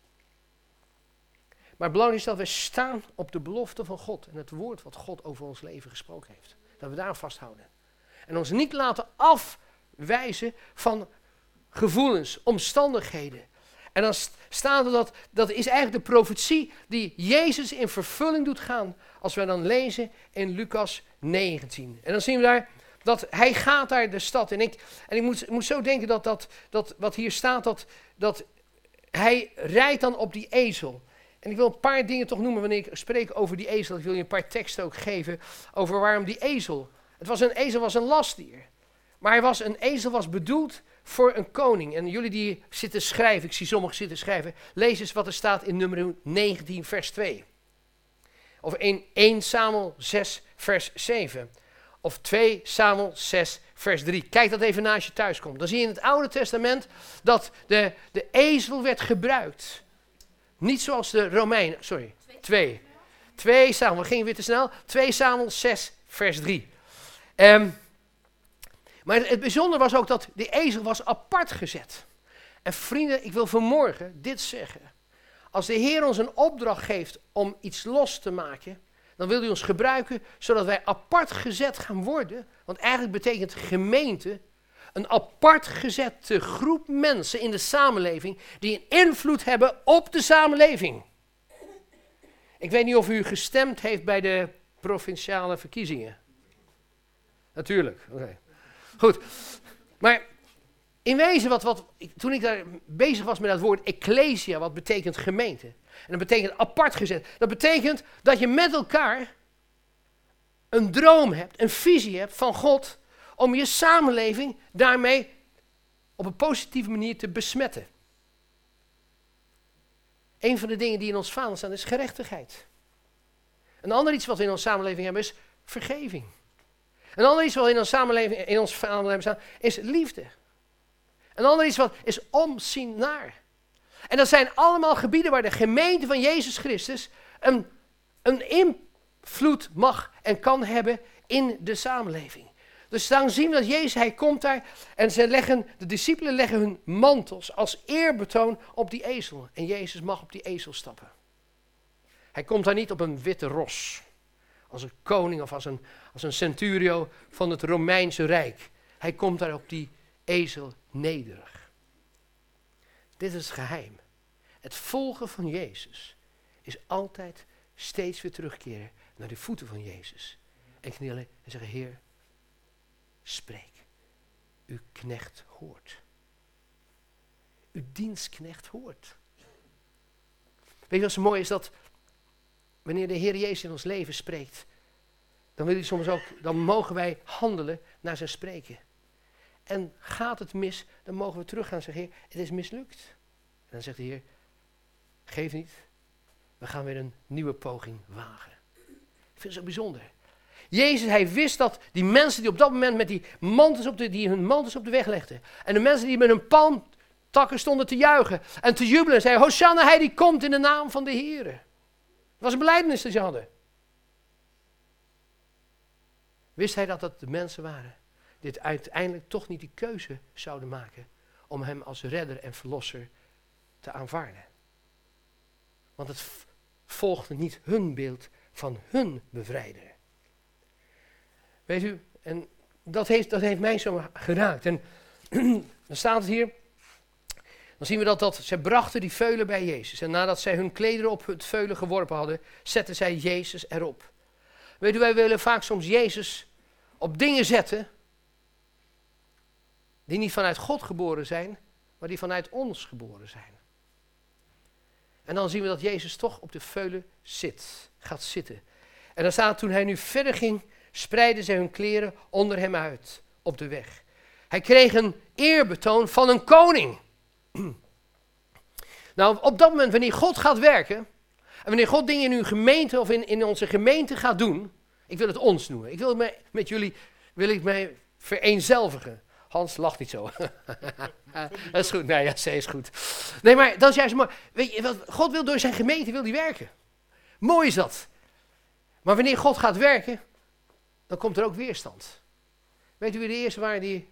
Speaker 1: Maar belangrijk is dat we staan op de belofte van God en het woord wat God over ons leven gesproken heeft. Dat we daar vasthouden. En ons niet laten afwijzen van gevoelens, omstandigheden. En dan staat er dat, dat is eigenlijk de profetie die Jezus in vervulling doet gaan. Als we dan lezen in Lucas negentien. En dan zien we daar dat hij gaat daar de stad. En ik, en ik moet, moet zo denken dat, dat, dat wat hier staat, dat, dat hij rijdt dan op die ezel. En ik wil een paar dingen toch noemen wanneer ik spreek over die ezel. Ik wil je een paar teksten ook geven over waarom die ezel. Het was een ezel was een lastdier. Maar hij was, een ezel was bedoeld voor een koning. En jullie die zitten schrijven, ik zie sommigen zitten schrijven, lees eens wat er staat in nummer negentien vers twee. Of in eerste Samuel zes vers zeven. Of tweede Samuel zes vers drie. Kijk dat even naast je thuis komt. Dan zie je in het Oude Testament dat de, de ezel werd gebruikt. Niet zoals de Romeinen, sorry, twee. twee Samuel, we gingen weer te snel. tweede Samuel zes vers drie. Um, Maar het bijzondere was ook dat die ezel was apart gezet. En vrienden, ik wil vanmorgen dit zeggen. Als de Heer ons een opdracht geeft om iets los te maken, dan wil hij ons gebruiken zodat wij apart gezet gaan worden. Want eigenlijk betekent gemeente een apart gezette groep mensen in de samenleving die een invloed hebben op de samenleving. Ik weet niet of u gestemd heeft bij de provinciale verkiezingen. Natuurlijk, oké. Okay. Goed, maar in wezen, wat, wat, toen ik daar bezig was met dat woord ecclesia, wat betekent gemeente. En dat betekent apart gezet. Dat betekent dat je met elkaar een droom hebt, een visie hebt van God, om je samenleving daarmee op een positieve manier te besmetten. een van de dingen die in ons vaandel staan is gerechtigheid. Een ander iets wat we in onze samenleving hebben is vergeving. Een ander iets wat in onze samenleving, in ons vaandel hebben staan is liefde. Een ander iets wat is omzien naar. En dat zijn allemaal gebieden waar de gemeente van Jezus Christus een, een invloed mag en kan hebben in de samenleving. Dus dan zien we dat Jezus, hij komt daar en ze leggen, de discipelen leggen hun mantels als eerbetoon op die ezel. En Jezus mag op die ezel stappen. Hij komt daar niet op een witte ros, als een koning of als een, als een centurio van het Romeinse Rijk. Hij komt daar op die ezel nederig. Dit is het geheim. Het volgen van Jezus is altijd steeds weer terugkeren naar de voeten van Jezus. En knielen en zeggen, Heer, spreek. Uw knecht hoort. Uw dienstknecht hoort. Weet je wat zo mooi is? Dat wanneer de Heer Jezus in ons leven spreekt, dan wil hij soms ook, dan mogen wij handelen naar zijn spreken. En gaat het mis, dan mogen we teruggaan en zeggen, Heer, het is mislukt. En dan zegt de Heer, geef niet, we gaan weer een nieuwe poging wagen. Ik vind het zo bijzonder. Jezus, hij wist dat die mensen die op dat moment met die mantels op de, die hun mantels op de weg legden. En de mensen die met hun palmtakken stonden te juichen en te jubelen. En zeiden, Hosanna, hij die komt in de naam van de Heer. Dat was een belijdenis dat ze hadden. Wist hij dat dat de mensen waren die uiteindelijk toch niet die keuze zouden maken om hem als redder en verlosser te aanvaarden. Want het v- volgde niet hun beeld van hun bevrijder. Weet u, en dat heeft, dat heeft mij zo geraakt. En dan staat het hier, dan zien we dat, dat zij brachten die veulen bij Jezus. En nadat zij hun klederen op het veulen geworpen hadden, zetten zij Jezus erop. Weet u, wij willen vaak soms Jezus op dingen zetten die niet vanuit God geboren zijn, maar die vanuit ons geboren zijn. En dan zien we dat Jezus toch op de veulen zit, gaat zitten. En dan staat, toen hij nu verder ging, spreidden zij hun kleren onder hem uit op de weg. Hij kreeg een eerbetoon van een koning. Nou, op dat moment, wanneer God gaat werken, en wanneer God dingen in uw gemeente of in, in onze gemeente gaat doen, ik wil het ons noemen, ik wil het mij, met jullie, wil ik mij vereenzelvigen. Hans lacht niet zo. Dat is goed. Nee, ja, zij is goed. Nee, maar dat is juist mooi. Weet je, wat God wil door zijn gemeente, wil die werken. Mooi is dat. Maar wanneer God gaat werken, dan komt er ook weerstand. Weet u wie de eerste waren die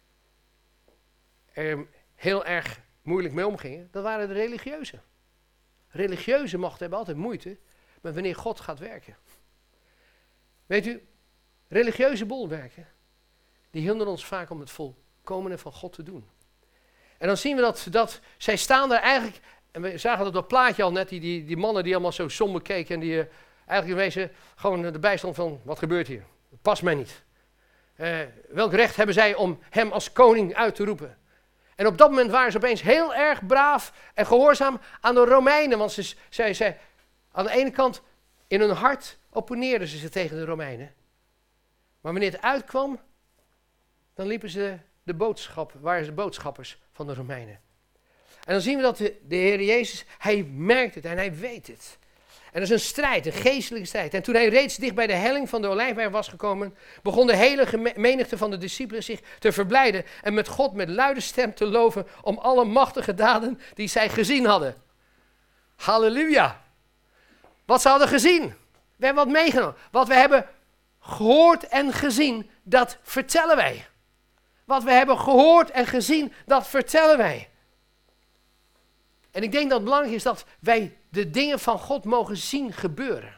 Speaker 1: er heel erg moeilijk mee omgingen? Dat waren de religieuzen. Religieuze machten hebben altijd moeite met wanneer God gaat werken. Weet u, religieuze bolwerken, die hinderen ons vaak om het volkomene van God te doen. En dan zien we dat, dat zij staan daar eigenlijk, en we zagen dat op dat plaatje al net, die, die, die mannen die allemaal zo somber keken en die uh, eigenlijk in wezen gewoon erbij stonden van, wat gebeurt hier? Dat past mij niet. Uh, welk recht hebben zij om hem als koning uit te roepen? En op dat moment waren ze opeens heel erg braaf en gehoorzaam aan de Romeinen, want ze, zij, zij, aan de ene kant in hun hart opponeerden ze zich tegen de Romeinen. Maar wanneer het uitkwam, dan liepen ze de boodschap, waren ze boodschappers van de Romeinen. En dan zien we dat de, de Heer Jezus, hij merkt het en hij weet het. En dat is een strijd, een geestelijke strijd. En toen hij reeds dicht bij de helling van de Olijfberg was gekomen, begon de hele geme- menigte van de discipelen zich te verblijden en met God met luide stem te loven om alle machtige daden die zij gezien hadden. Halleluja! Wat ze hadden gezien. We hebben wat meegenomen. Wat we hebben gehoord en gezien, dat vertellen wij. Wat we hebben gehoord en gezien, dat vertellen wij. En ik denk dat het belangrijk is dat wij de dingen van God mogen zien gebeuren.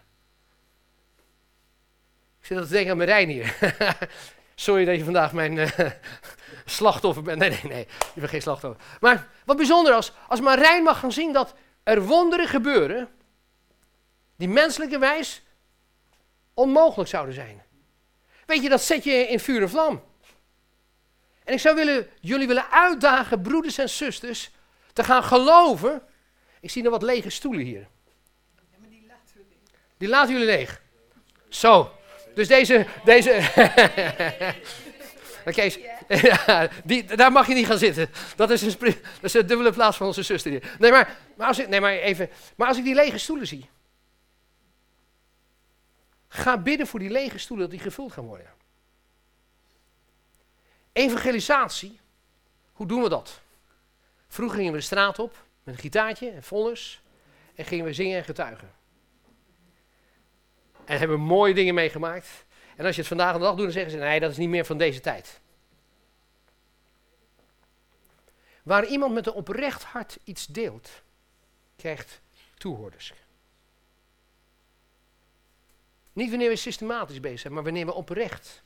Speaker 1: Ik zit dat te denken aan Marijn hier. Sorry dat je vandaag mijn uh, slachtoffer bent. Nee, nee, nee, je bent geen slachtoffer. Maar wat bijzonder als, als Marijn mag gaan zien dat er wonderen gebeuren die menselijke wijs onmogelijk zouden zijn. Weet je, dat zet je in vuur en vlam. En ik zou willen, jullie willen uitdagen, broeders en zusters, te gaan geloven. Ik zie nog wat lege stoelen hier.
Speaker 2: Ja, maar die laten we leeg.
Speaker 1: Die laten jullie leeg. Zo. Dus deze... deze Kees, ja, die, daar mag je niet gaan zitten. Dat is een, spri- dat is een dubbele plaats van onze zuster hier. Nee, maar, maar, als ik, nee, maar, even, maar als ik die lege stoelen zie. Ga bidden voor die lege stoelen dat die gevuld gaan worden. Evangelisatie. Hoe doen we dat? Vroeger gingen we de straat op met een gitaartje en folders. En gingen we zingen en getuigen. En hebben we mooie dingen meegemaakt. En als je het vandaag de dag doet, dan zeggen ze, nee, dat is niet meer van deze tijd. Waar iemand met een oprecht hart iets deelt, krijgt toehoorders. Niet wanneer we systematisch bezig zijn, maar wanneer we oprecht.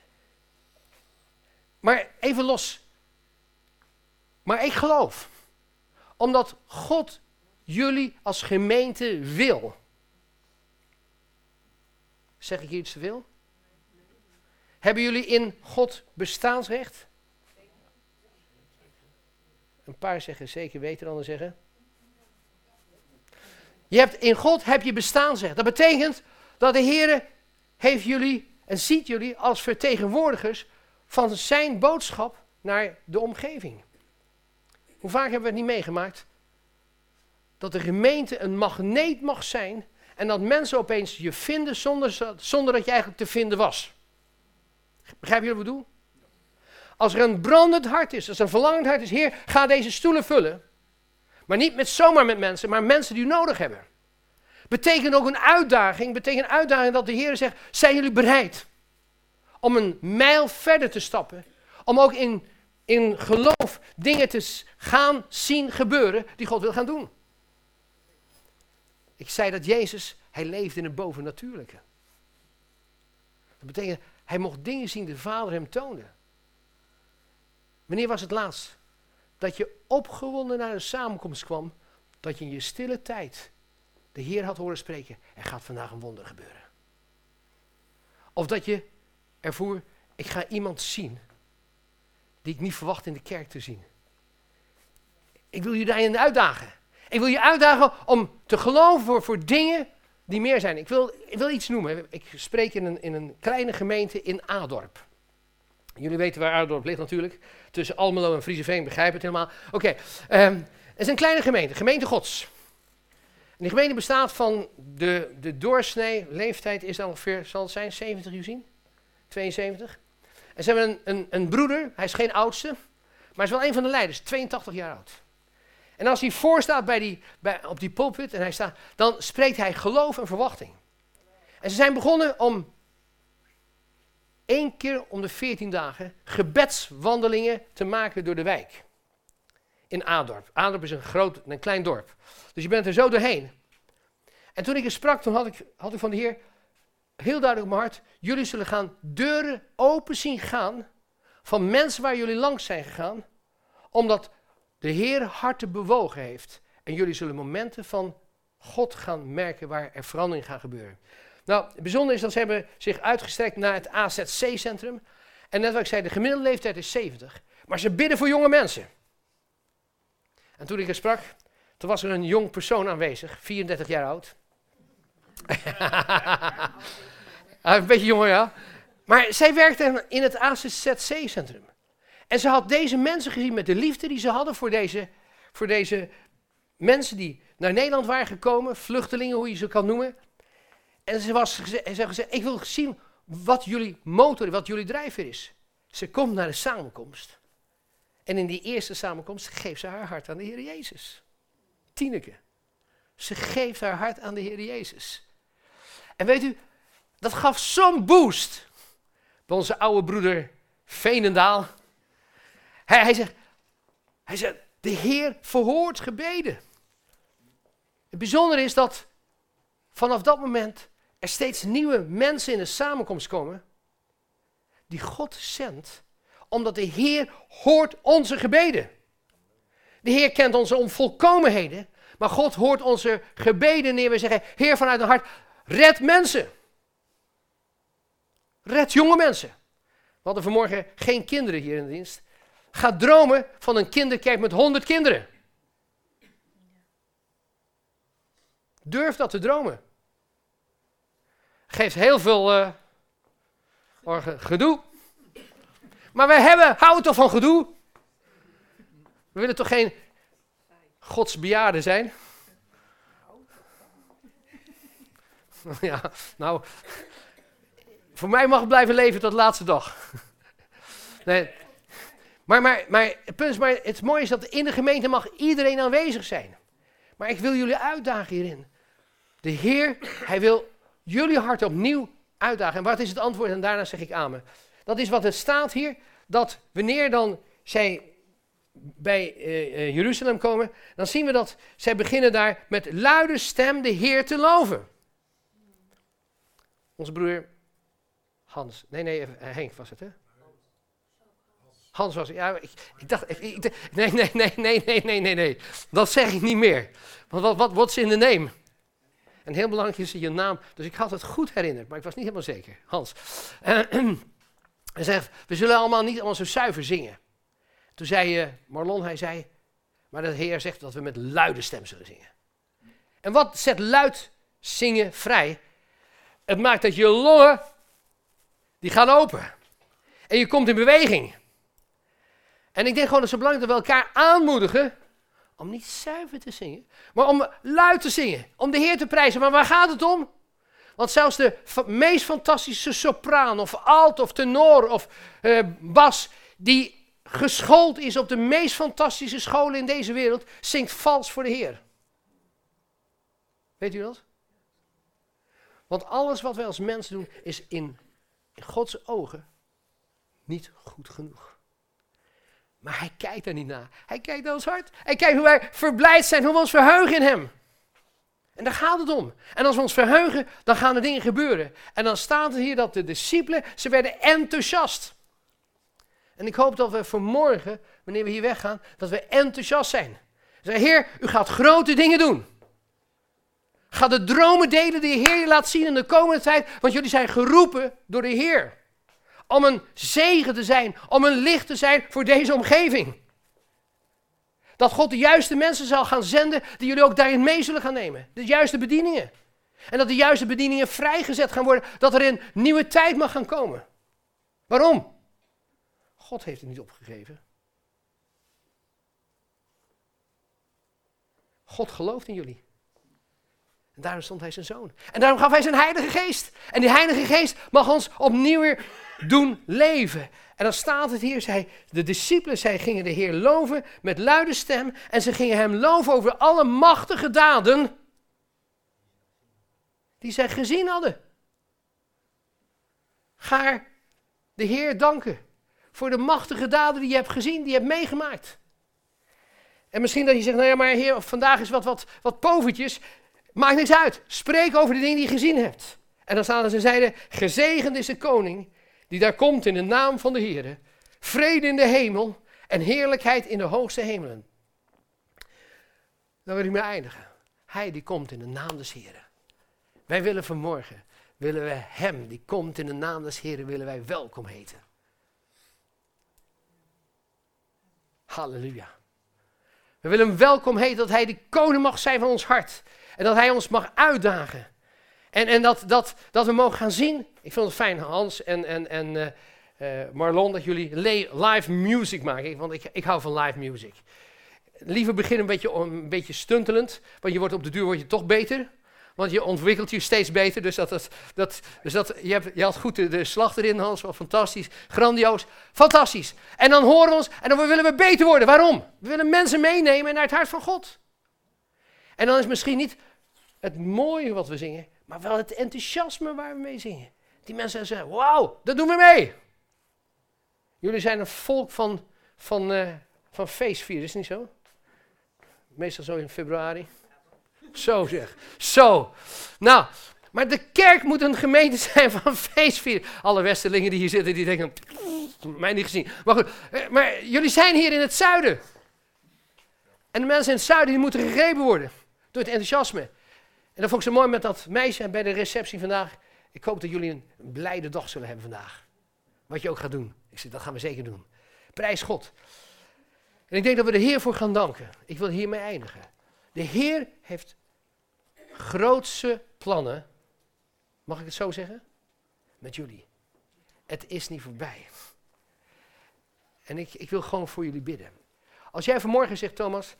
Speaker 1: Maar even los. Maar ik geloof, omdat God jullie als gemeente wil. Zeg ik hier iets te veel? Hebben jullie in God bestaansrecht? Een paar zeggen zeker weten, anderen zeggen. Je hebt, in God heb je bestaansrecht. Dat betekent dat de Heer heeft jullie en ziet jullie als vertegenwoordigers van zijn boodschap naar de omgeving. Hoe vaak hebben we het niet meegemaakt? Dat de gemeente een magneet mag zijn en dat mensen opeens je vinden zonder, zonder dat je eigenlijk te vinden was. Begrijpen jullie wat ik bedoel? Als er een brandend hart is, als er een verlangend hart is, Heer, ga deze stoelen vullen. Maar niet met zomaar met mensen, maar mensen die u nodig hebben. Betekent ook een uitdaging, betekent een uitdaging dat de Heer zegt, zijn jullie bereid om een mijl verder te stappen? Om ook in, in geloof dingen te gaan zien gebeuren die God wil gaan doen. Ik zei dat Jezus, hij leefde in het bovennatuurlijke. Dat betekent, hij mocht dingen zien die de Vader hem toonde. Wanneer was het laatst dat je opgewonden naar een samenkomst kwam, dat je in je stille tijd de Heer had horen spreken, er gaat vandaag een wonder gebeuren. Of dat je ervoor, ik ga iemand zien die ik niet verwacht in de kerk te zien. Ik wil je daarin uitdagen. Ik wil je uitdagen om te geloven voor, voor dingen die meer zijn. Ik wil, ik wil iets noemen. Ik spreek in een, in een kleine gemeente in Adorp. Jullie weten waar Adorp ligt natuurlijk. Tussen Almelo en Friezenveen, begrijp het helemaal. Oké, okay, um, het is een kleine gemeente, gemeente Gods. En die gemeente bestaat van de, de doorsnee leeftijd is ongeveer, zal het zijn, zeventig u zien? tweeënzeventig. En ze hebben een, een, een broeder, hij is geen oudste, maar hij is wel een van de leiders, tweeëntachtig jaar oud. En als hij voorstaat bij die, bij, op die pulpit en hij staat, dan spreekt hij geloof en verwachting. En ze zijn begonnen om één keer om de veertien dagen gebedswandelingen te maken door de wijk. In Adorp. Adorp is een groot, een klein dorp. Dus je bent er zo doorheen. En toen ik er sprak, toen had ik, had ik van de Heer heel duidelijk op mijn hart, jullie zullen gaan deuren open zien gaan van mensen waar jullie langs zijn gegaan, omdat de Heer harten bewogen heeft. En jullie zullen momenten van God gaan merken waar er verandering gaat gebeuren. Nou, het bijzondere is dat ze hebben zich uitgestrekt naar het A Z C-centrum. En net wat ik zei, de gemiddelde leeftijd is zeventig. Maar ze bidden voor jonge mensen. En toen ik er sprak, toen was er een jong persoon aanwezig, vierendertig jaar oud. Een beetje jonger, ja. Maar zij werkte in het A Z C-centrum. En ze had deze mensen gezien met de liefde die ze hadden voor deze, voor deze mensen die naar Nederland waren gekomen, vluchtelingen, hoe je ze kan noemen. En ze was ze had gezegd, ik wil zien wat jullie motor, wat jullie drijfveer is. Ze komt naar de samenkomst. En in die eerste samenkomst geeft ze haar hart aan de Heer Jezus. Tieneke. Ze geeft haar hart aan de Heer Jezus. En weet u, dat gaf zo'n boost bij onze oude broeder Veenendaal. Hij, hij, zegt, hij zegt, de Heer verhoort gebeden. Het bijzondere is dat vanaf dat moment er steeds nieuwe mensen in de samenkomst komen die God zendt, omdat de Heer hoort onze gebeden. De Heer kent onze onvolkomenheden, maar God hoort onze gebeden wanneer we zeggen, Heer vanuit een hart, red mensen. Red jonge mensen. We hadden vanmorgen geen kinderen hier in de dienst. Ga dromen van een kinderkerk met honderd kinderen. Durf dat te dromen. Geeft heel veel uh, gedoe. Maar wij hebben, houden toch van gedoe? We willen toch geen godsbejaarden zijn? Ja, nou, voor mij mag het blijven leven tot de laatste dag. Nee. Maar, maar, maar, het punt is, maar het mooie is dat in de gemeente mag iedereen aanwezig zijn. Maar ik wil jullie uitdagen hierin. De Heer, hij wil jullie hart opnieuw uitdagen. En wat is het antwoord? En daarna zeg ik amen. Dat is wat er staat hier, dat wanneer dan zij bij uh, uh, Jeruzalem komen, dan zien we dat zij beginnen daar met luide stem de Heer te loven. Onze broer Hans, nee, nee, uh, Henk was het, hè? Hans was het, ja, ik, ik dacht, ik, ik, nee, nee, nee, nee, nee, nee, nee, nee, dat zeg ik niet meer. Want wat, wat, what's in the name? En heel belangrijk is je naam, dus ik had het goed herinnerd, maar ik was niet helemaal zeker. Hans. Uh, hij zegt, we zullen allemaal niet allemaal zo zuiver zingen. Toen zei uh, Marlon, hij zei, maar de Heer zegt dat we met luide stem zullen zingen. En wat zet luid zingen vrij? Het maakt dat je longen, die gaan open. En je komt in beweging. En ik denk gewoon dat het zo belangrijk dat we elkaar aanmoedigen om niet zuiver te zingen, maar om luid te zingen. Om de Heer te prijzen. Maar waar gaat het om? Want zelfs de fa- meest fantastische sopraan of alt of tenor of uh, bas, die geschoold is op de meest fantastische scholen in deze wereld, zingt vals voor de Heer. Weet u dat? Want alles wat wij als mensen doen is in, in Gods ogen niet goed genoeg. Maar hij kijkt er niet naar. Hij kijkt naar ons hart. Hij kijkt hoe wij verblijd zijn, hoe we ons verheugen in hem. En daar gaat het om. En als we ons verheugen, dan gaan er dingen gebeuren. En dan staat er hier dat de discipelen, ze werden enthousiast. En ik hoop dat we vanmorgen, wanneer we hier weggaan, dat we enthousiast zijn. Zeg, Heer, u gaat grote dingen doen. Ga de dromen delen die de Heer je laat zien in de komende tijd, want jullie zijn geroepen door de Heer. Om een zegen te zijn, om een licht te zijn voor deze omgeving. Dat God de juiste mensen zal gaan zenden, die jullie ook daarin mee zullen gaan nemen. De juiste bedieningen. En dat de juiste bedieningen vrijgezet gaan worden, dat er een nieuwe tijd mag gaan komen. Waarom? God heeft het niet opgegeven. God gelooft in jullie. En daarom stond hij zijn zoon. En daarom gaf hij zijn heilige geest. En die heilige geest mag ons opnieuw weer doen leven. En dan staat het hier, zij, de discipelen, zij gingen de Heer loven met luide stem. En ze gingen hem loven over alle machtige daden die zij gezien hadden. Ga de Heer danken voor de machtige daden die je hebt gezien, die je hebt meegemaakt. En misschien dat je zegt, nou ja, maar Heer, vandaag is wat, wat, wat povertjes. Maakt niks uit. Spreek over de dingen die je gezien hebt. En dan staan er, ze zeiden, gezegend is de koning die daar komt in de naam van de Heer. Vrede in de hemel en heerlijkheid in de hoogste hemelen. Dan wil ik mee eindigen. Hij die komt in de naam des Heeren. Wij willen vanmorgen, willen we hem die komt in de naam des Heeren, willen wij welkom heten. Halleluja. We willen hem welkom heten dat hij de koning mag zijn van ons hart. En dat hij ons mag uitdagen. En, en dat, dat, dat we mogen gaan zien. Ik vind het fijn, Hans en, en, en uh, uh, Marlon, dat jullie le- live music maken. Want ik, ik hou van live music. Liever begin een beetje, een beetje stuntelend. Want je wordt op de duur word je toch beter. Want je ontwikkelt je steeds beter. Dus, dat, dat, dat, dus dat, je, hebt, je had goed de, de slag erin, Hans. Wel fantastisch. Grandioos. Fantastisch. En dan horen we ons. En dan willen we beter worden. Waarom? We willen mensen meenemen naar het hart van God. En dan is misschien niet het mooie wat we zingen, maar wel het enthousiasme waar we mee zingen. Die mensen zeggen, wauw, dat doen we mee. Jullie zijn een volk van, van, uh, van feestvieren, is het niet zo? Meestal zo in februari. Zo zeg, zo. Nou, maar de kerk moet een gemeente zijn van feestvieren. Alle westerlingen die hier zitten, die denken, mij niet gezien. Maar goed, maar jullie zijn hier in het zuiden. En de mensen in het zuiden die moeten gegrepen worden door het enthousiasme. En dat vond ik zo mooi met dat meisje bij de receptie vandaag. Ik hoop dat jullie een blijde dag zullen hebben vandaag. Wat je ook gaat doen. Ik zeg, dat gaan we zeker doen. Prijs God. En ik denk dat we de Heer voor gaan danken. Ik wil hiermee eindigen. De Heer heeft grootse plannen. Mag ik het zo zeggen? Met jullie. Het is niet voorbij. En ik, ik wil gewoon voor jullie bidden. Als jij vanmorgen zegt, Thomas,